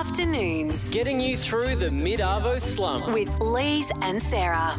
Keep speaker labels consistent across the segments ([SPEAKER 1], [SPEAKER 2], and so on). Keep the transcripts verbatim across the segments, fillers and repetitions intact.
[SPEAKER 1] Afternoons
[SPEAKER 2] Getting you through the mid-arvo slump.
[SPEAKER 1] with Lise and Sarah.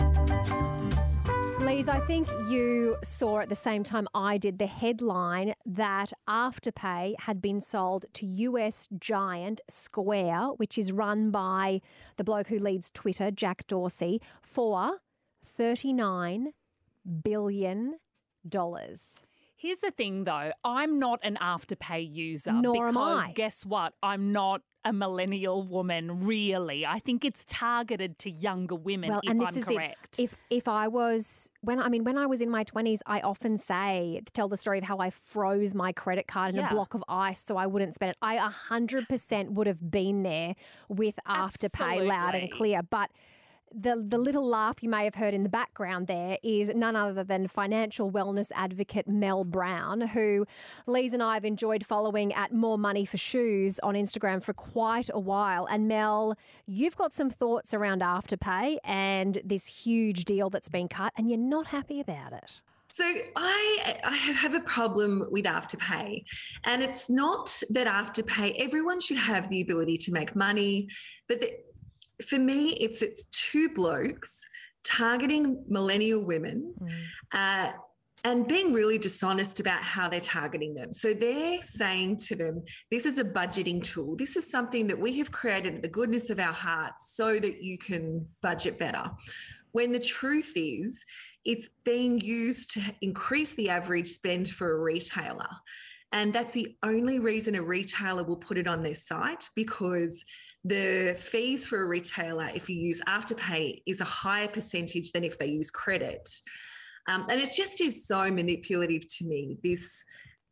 [SPEAKER 3] Lise, I think you saw at the same time I did the headline that Afterpay had been sold to U S giant Square, which is run by the bloke who leads Twitter, Jack Dorsey, for thirty-nine billion dollars.
[SPEAKER 4] Here's the thing, though. I'm not an Afterpay user.
[SPEAKER 3] Nor am
[SPEAKER 4] because
[SPEAKER 3] I.
[SPEAKER 4] guess what? I'm not a millennial woman, really. I think it's targeted to younger women,
[SPEAKER 3] Well,
[SPEAKER 4] if
[SPEAKER 3] and this
[SPEAKER 4] I'm
[SPEAKER 3] is
[SPEAKER 4] correct.
[SPEAKER 3] it. If if I was when I mean when I was in my twenties, I often say tell the story of how I froze my credit card in
[SPEAKER 4] Yeah.
[SPEAKER 3] a block of ice so I wouldn't spend it. I a hundred percent would have been there with Afterpay loud and
[SPEAKER 4] Absolutely.
[SPEAKER 3] clear, but. The the little laugh you may have heard in the background there is none other than financial wellness advocate Mel Brown, who Lise and I have enjoyed following at More Money for Shoes on Instagram for quite a while. And Mel, you've got some thoughts around Afterpay and this huge deal that's been cut, and you're not happy about it.
[SPEAKER 5] So I, I have a problem with Afterpay, and it's not that Afterpay, everyone should have the ability to make money, but the, for me, it's it's two blokes targeting millennial women uh, and being really dishonest about how they're targeting them. So they're saying to them, this is a budgeting tool. This is something that we have created at the goodness of our hearts so that you can budget better. When the truth is, it's being used to increase the average spend for a retailer. And that's the only reason a retailer will put it on their site, because the fees for a retailer, if you use Afterpay, is a higher percentage than if they use credit. Um, and it just is so manipulative to me, this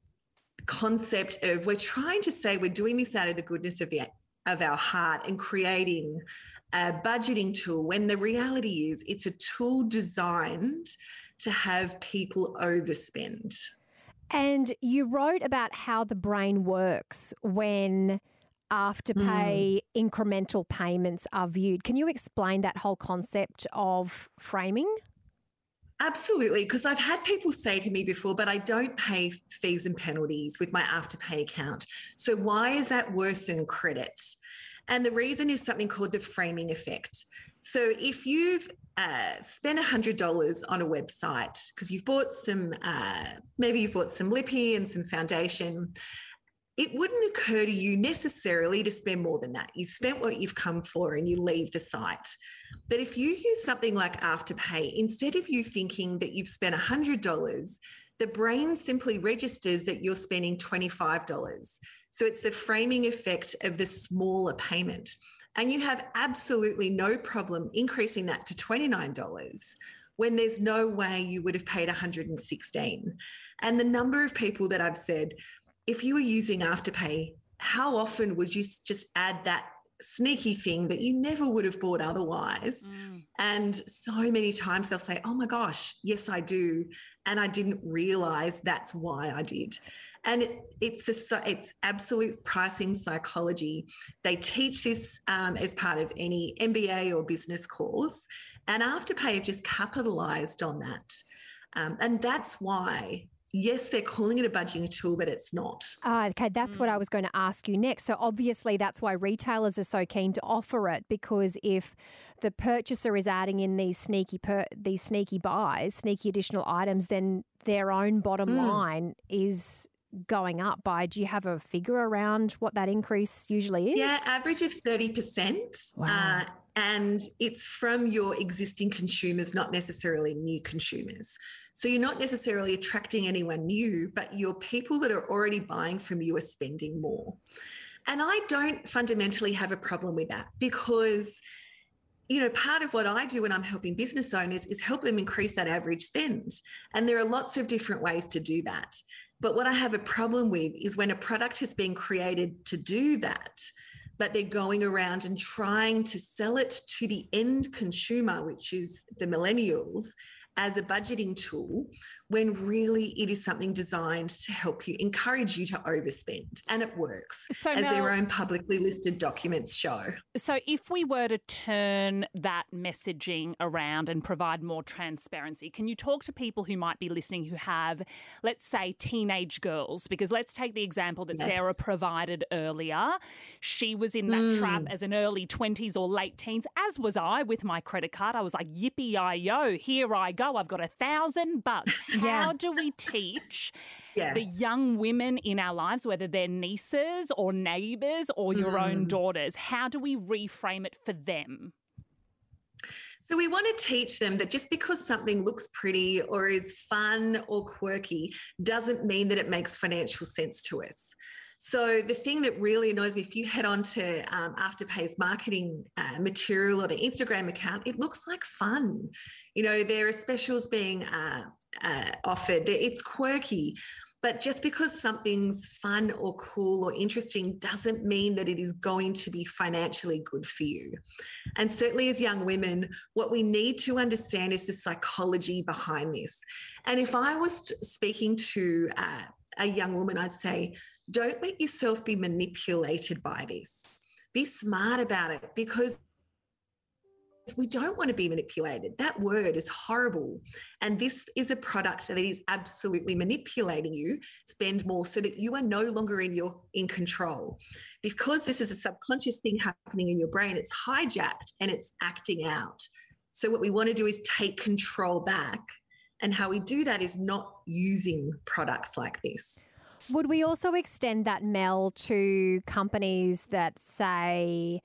[SPEAKER 5] concept of we're trying to say we're doing this out of the goodness of, the, of our heart and creating a budgeting tool, when the reality is it's a tool designed to have people overspend.
[SPEAKER 3] And you wrote about how the brain works when Afterpay mm. incremental payments are viewed. Can you explain that whole concept of framing?
[SPEAKER 5] Absolutely, because I've had people say to me before, but I don't pay fees and penalties with my Afterpay account. So why is that worse than credit? And the reason is something called the framing effect. So if you've uh, spent one hundred dollars on a website because you've bought some, uh, maybe you've bought some lippy and some foundation, it wouldn't occur to you necessarily to spend more than that. You've spent what you've come for and you leave the site. But if you use something like Afterpay, instead of you thinking that you've spent one hundred dollars, the brain simply registers that you're spending twenty-five dollars. So it's the framing effect of the smaller payment. And you have absolutely no problem increasing that to twenty-nine dollars when there's no way you would have paid one hundred sixteen dollars. And the number of people that I've said, if you were using Afterpay, how often would you just add that sneaky thing that you never would have bought otherwise? Mm. And so many times they'll say, oh my gosh, yes, I do. And I didn't realize that's why I did. And it, it's a, it's absolute pricing psychology. They teach this um, as part of any M B A or business course. And Afterpay have just capitalized on that. Um, and that's why, yes, they're calling it a budgeting tool, but it's not.
[SPEAKER 3] Ah, okay, that's mm. what I was going to ask you next. So obviously that's why retailers are so keen to offer it, because if the purchaser is adding in these sneaky per- these sneaky buys, sneaky additional items, then their own bottom mm. line is going up by, do you have a figure around what that increase usually is?
[SPEAKER 5] Yeah, average of thirty percent.
[SPEAKER 3] Wow.
[SPEAKER 5] Uh, and it's from your existing consumers, not necessarily new consumers. So you're not necessarily attracting anyone new, but your people that are already buying from you are spending more. And I don't fundamentally have a problem with that, because, you know, part of what I do when I'm helping business owners is help them increase that average spend. And there are lots of different ways to do that. But what I have a problem with is when a product has been created to do that, but they're going around and trying to sell it to the end consumer, which is the millennials, as a budgeting tool, when really it is something designed to help you, encourage you to overspend. And it works,
[SPEAKER 4] So,
[SPEAKER 5] as
[SPEAKER 4] Mel-
[SPEAKER 5] their own publicly listed documents show.
[SPEAKER 4] So if we were to turn that messaging around and provide more transparency, can you talk to people who might be listening who have, let's say, teenage girls? Because let's take the example that
[SPEAKER 5] Yes.
[SPEAKER 4] Sarah provided earlier. She was in that
[SPEAKER 5] Mm.
[SPEAKER 4] trap as an early twenties or late teens, as was I with my credit card. I was like, yippee-yi-yo, here I go. I've got a thousand bucks. How do we teach
[SPEAKER 5] Yeah.
[SPEAKER 4] the young women in our lives, whether they're nieces or neighbours or your
[SPEAKER 5] Mm.
[SPEAKER 4] own daughters, how do we reframe it for them?
[SPEAKER 5] So we want to teach them that just because something looks pretty or is fun or quirky doesn't mean that it makes financial sense to us. So the thing that really annoys me, if you head on to um, Afterpay's marketing uh, material or the Instagram account, it looks like fun. You know, there are specials being uh, uh, offered. It's quirky. But just because something's fun or cool or interesting doesn't mean that it is going to be financially good for you. And certainly as young women, what we need to understand is the psychology behind this. And if I was speaking to uh, a young woman, I'd say, don't let yourself be manipulated by this. Be smart about it, because we don't want to be manipulated. That word is horrible. And this is a product that is absolutely manipulating you. Spend more so that you are no longer in your in control. Because this is a subconscious thing happening in your brain, it's hijacked and it's acting out. So what we want to do is take control back. And how we do that is not using products like this.
[SPEAKER 3] Would we also extend that, Mel, to companies that say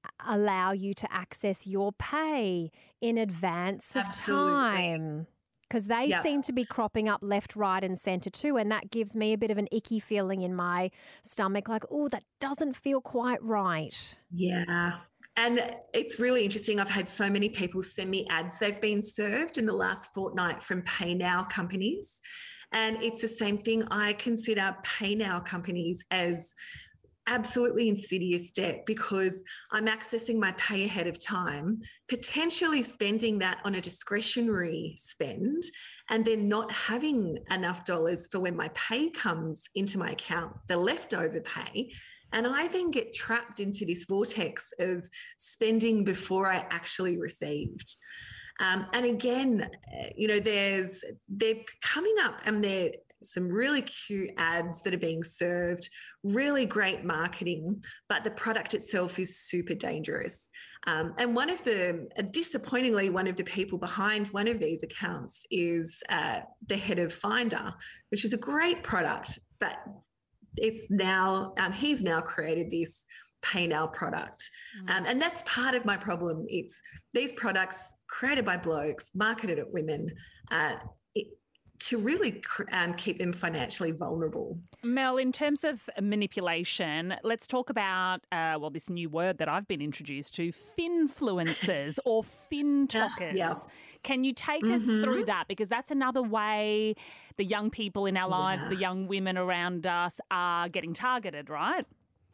[SPEAKER 3] allow you to access your pay in advance of
[SPEAKER 5] Absolutely.
[SPEAKER 3] time? Because they
[SPEAKER 5] Yep.
[SPEAKER 3] seem to be cropping up left, right and centre too. And that gives me a bit of an icky feeling in my stomach, like, oh, that doesn't feel quite right.
[SPEAKER 5] Yeah. And it's really interesting. I've had so many people send me ads they've been served in the last fortnight from Pay Now companies. And it's the same thing. I consider Pay Now companies as absolutely insidious debt, because I'm accessing my pay ahead of time, potentially spending that on a discretionary spend, and then not having enough dollars for when my pay comes into my account, the leftover pay. And I then get trapped into this vortex of spending before I actually received. Um, and again, you know, there's they're coming up and there are some really cute ads that are being served, really great marketing, but the product itself is super dangerous. Um, and one of the, uh, disappointingly, one of the people behind one of these accounts is uh, the head of Finder, which is a great product, but it's now, um, he's now created this Pay Now product. Mm. Um, and that's part of my problem. It's these products created by blokes, marketed at women, uh, it, to really um, keep them financially vulnerable.
[SPEAKER 4] Mel, in terms of manipulation, let's talk about, uh, well, this new word that I've been introduced to, finfluencers or fintalkers. Yeah. Can you take mm-hmm. us through that? Because that's another way the young people in our lives, yeah. the young women around us are getting targeted, right?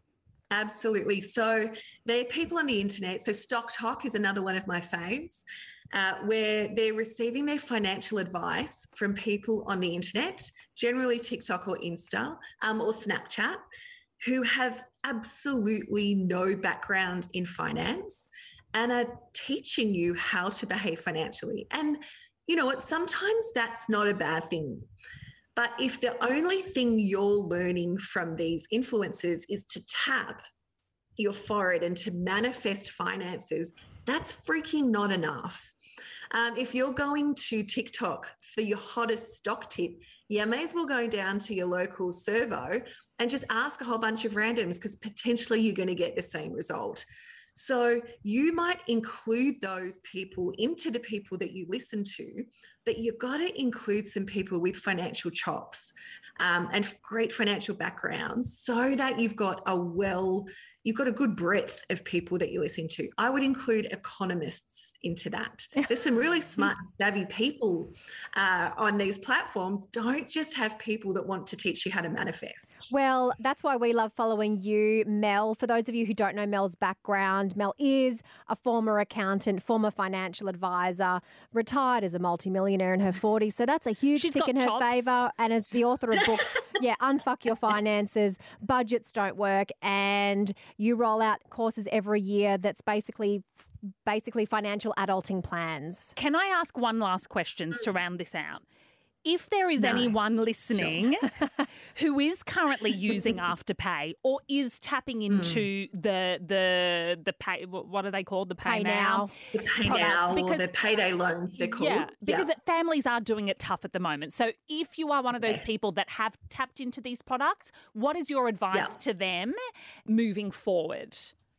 [SPEAKER 5] Absolutely. So there are people on the internet. So Stock Talk is another one of my faves, uh, where they're receiving their financial advice from people on the internet, generally TikTok or Insta um, or Snapchat, who have absolutely no background in finance and are teaching you how to behave financially. And you know what? Sometimes that's not a bad thing. But if the only thing you're learning from these influencers is to tap your forehead and to manifest finances, that's freaking not enough. Um, if you're going to TikTok for your hottest stock tip, you may as well go down to your local servo and just ask a whole bunch of randoms, because potentially you're going to get the same result. So you might include those people into the people that you listen to, but you've got to include some people with financial chops um, and great financial backgrounds, so that you've got a well, you've got a good breadth of people that you're listening to. I would include economists into that. There's some really smart, savvy people uh, on these platforms. Don't just have people that want to teach you how to manifest.
[SPEAKER 3] Well, that's why we love following you, Mel. For those of you who don't know Mel's background, Mel is a former accountant, former financial advisor, retired as a multimillionaire millionaire in her forties. So that's a huge
[SPEAKER 4] She's
[SPEAKER 3] tick
[SPEAKER 4] got
[SPEAKER 3] in her
[SPEAKER 4] chops.
[SPEAKER 3] favour. And as the author of books, yeah, Unfuck Your Finances, Budgets Don't Work, and you roll out courses every year that's basically basically financial adulting plans.
[SPEAKER 4] Can I ask one last question to round this out? If there is
[SPEAKER 5] No.
[SPEAKER 4] anyone listening who is currently using Afterpay or is tapping into mm. the the the pay, what are they called? The Pay,
[SPEAKER 3] pay
[SPEAKER 4] Now.
[SPEAKER 3] now.
[SPEAKER 5] The Pay Now or the Payday loans, they're called.
[SPEAKER 4] Yeah, because
[SPEAKER 5] yeah.
[SPEAKER 4] it, families are doing it tough at the moment. So if you are one of those people that have tapped into these products, what is your advice
[SPEAKER 5] yeah.
[SPEAKER 4] to them moving forward?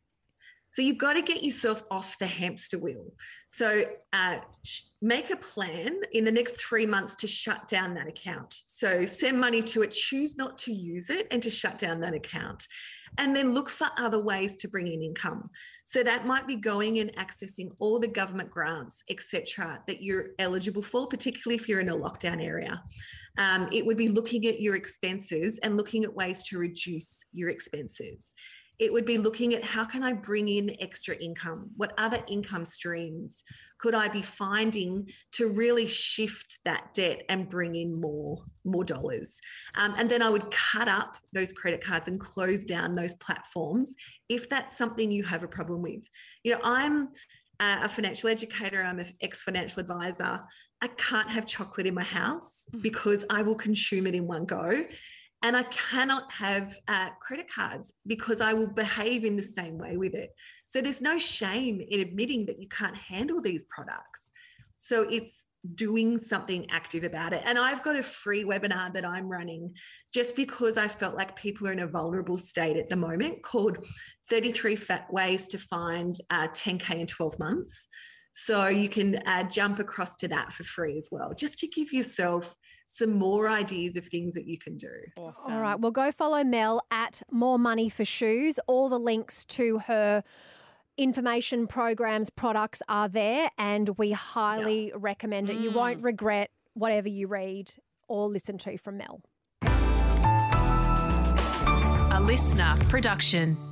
[SPEAKER 5] So you've got to get yourself off the hamster wheel. So uh, make a plan in the next three months to shut down that account. So send money to it, choose not to use it and to shut down that account. And then look for other ways to bring in income. So that might be going and accessing all the government grants, et cetera, that you're eligible for, particularly if you're in a lockdown area. Um, it would be looking at your expenses and looking at ways to reduce your expenses. It would be looking at how can I bring in extra income? What other income streams could I be finding to really shift that debt and bring in more, more dollars? Um, and then I would cut up those credit cards and close down those platforms if that's something you have a problem with. You know, I'm a financial educator, I'm an ex-financial advisor. I can't have chocolate in my house because I will consume it in one go. And I cannot have uh, credit cards because I will behave in the same way with it. So there's no shame in admitting that you can't handle these products. So it's doing something active about it. And I've got a free webinar that I'm running just because I felt like people are in a vulnerable state at the moment called thirty-three Fat Ways to Find uh, ten K in twelve months. So you can uh, jump across to that for free as well, just to give yourself some more ideas of things that you can do.
[SPEAKER 4] Awesome.
[SPEAKER 3] All right. Well, go follow Mel at More Money for Shoes. All the links to her information, programs, products are there, and we highly yeah. recommend it. Mm. You won't regret whatever you read or listen to from Mel.
[SPEAKER 1] A listener production.